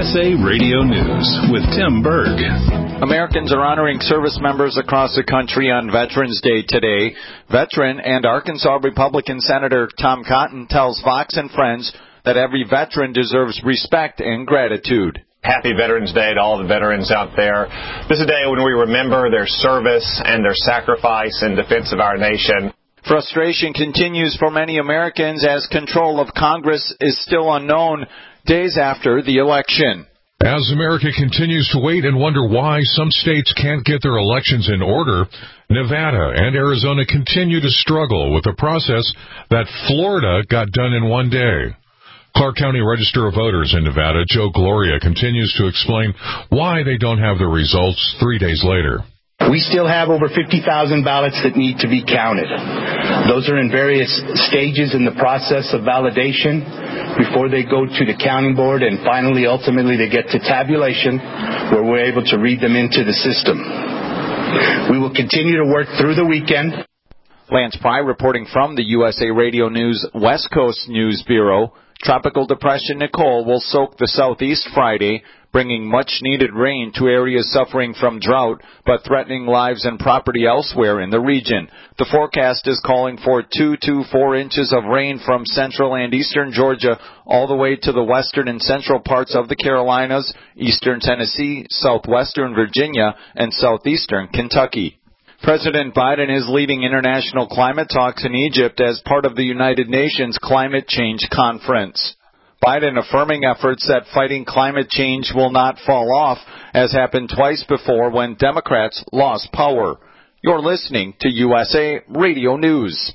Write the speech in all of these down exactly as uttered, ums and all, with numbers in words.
S A Radio News with Tim Berg. Americans are honoring service members across the country on Veterans Day today. Veteran and Arkansas Republican Senator Tom Cotton tells Fox and Friends that every veteran deserves respect and gratitude. Happy Veterans Day to all the veterans out there. This is a day when we remember their service and their sacrifice in defense of our nation. Frustration continues for many Americans as control of Congress is still unknown days after the election. As America continues to wait and wonder why some states can't get their elections in order, Nevada and Arizona continue to struggle with a process that Florida got done in one day. Clark County Register of Voters in Nevada, Joe Gloria, continues to explain why they don't have the results three days later. We still have over fifty thousand ballots that need to be counted. Those are in various stages in the process of validation before they go to the counting board, and finally, ultimately, they get to tabulation where we're able to read them into the system. We will continue to work through the weekend. Lance Pry reporting from the U S A Radio News West Coast News Bureau. Tropical Depression Nicole will soak the southeast Friday, bringing much-needed rain to areas suffering from drought, but threatening lives and property elsewhere in the region. The forecast is calling for two to four inches of rain from central and eastern Georgia all the way to the western and central parts of the Carolinas, eastern Tennessee, southwestern Virginia, and southeastern Kentucky. President Biden is leading international climate talks in Egypt as part of the United Nations Climate Change Conference. Biden affirming efforts that fighting climate change will not fall off, as happened twice before when Democrats lost power. You're listening to U S A Radio News.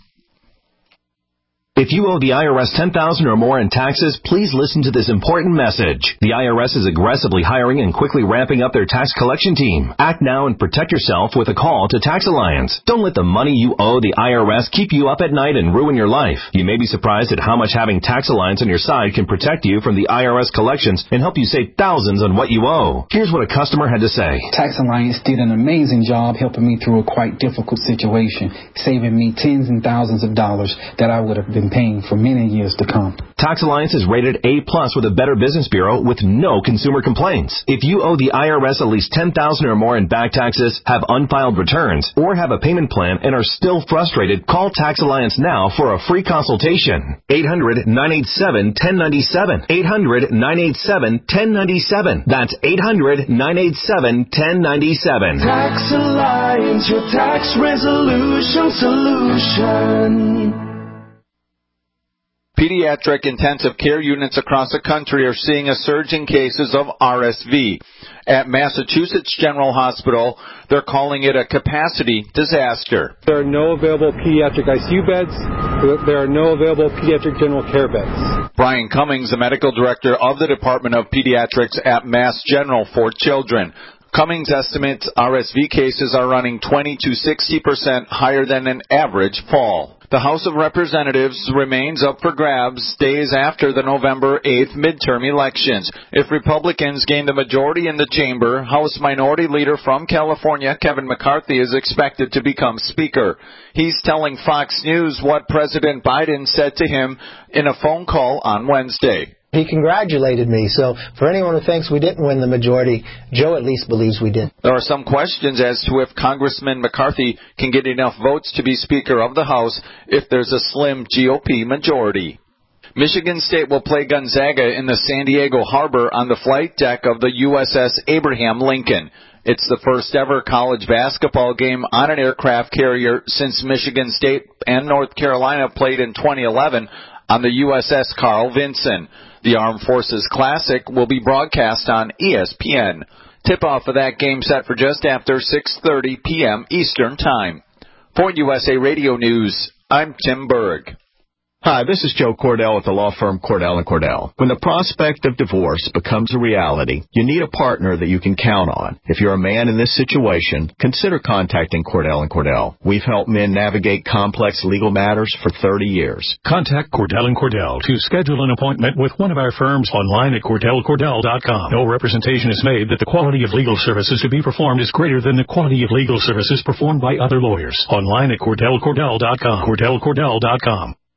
If you owe the I R S ten thousand dollars or more in taxes, please listen to this important message. The I R S is aggressively hiring and quickly ramping up their tax collection team. Act now and protect yourself with a call to Tax Alliance. Don't let the money you owe the I R S keep you up at night and ruin your life. You may be surprised at how much having Tax Alliance on your side can protect you from the I R S collections and help you save thousands on what you owe. Here's what a customer had to say. Tax Alliance did an amazing job helping me through a quite difficult situation, saving me tens and thousands of dollars that I would have been paying for many years to come. Tax Alliance is rated A plus with a Better Business Bureau with no consumer complaints. If you owe the I R S at least ten thousand dollars or more in back taxes, have unfiled returns, or have a payment plan and are still frustrated, call Tax Alliance now for a free consultation. eight hundred, nine eight seven, one zero nine seven. eight hundred, nine eight seven, one zero nine seven. That's eight hundred, nine eight seven, one zero nine seven. Tax Alliance, your tax resolution solution. Pediatric intensive care units across the country are seeing a surge in cases of R S V. At Massachusetts General Hospital, they're calling it a capacity disaster. There are no available pediatric I C U beds. There are no available pediatric general care beds. Brian Cummings, the medical director of the Department of Pediatrics at Mass General for Children. Cummings estimates R S V cases are running twenty to sixty percent higher than an average fall. The House of Representatives remains up for grabs days after the November eighth midterm elections. If Republicans gain the majority in the chamber, House Minority Leader from California, Kevin McCarthy, is expected to become Speaker. He's telling Fox News what President Biden said to him in a phone call on Wednesday. He congratulated me, so for anyone who thinks we didn't win the majority, Joe at least believes we did. There are some questions as to if Congressman McCarthy can get enough votes to be Speaker of the House if there's a slim G O P majority. Michigan State will play Gonzaga in the San Diego Harbor on the flight deck of the U S S Abraham Lincoln. It's the first ever college basketball game on an aircraft carrier since Michigan State and North Carolina played in twenty eleven on the U S S Carl Vinson. The Armed Forces Classic will be broadcast on E S P N. Tip-off of that game set for just after six thirty p.m. Eastern Time. For U S A Radio News, I'm Tim Berg. Hi, this is Joe Cordell with the law firm Cordell and Cordell. When the prospect of divorce becomes a reality, you need a partner that you can count on. If you're a man in this situation, consider contacting Cordell and Cordell. We've helped men navigate complex legal matters for thirty years. Contact Cordell and Cordell to schedule an appointment with one of our firms online at cordell cordell dot com. No representation is made that the quality of legal services to be performed is greater than the quality of legal services performed by other lawyers. Online at cordell cordell dot com. cordell cordell dot com.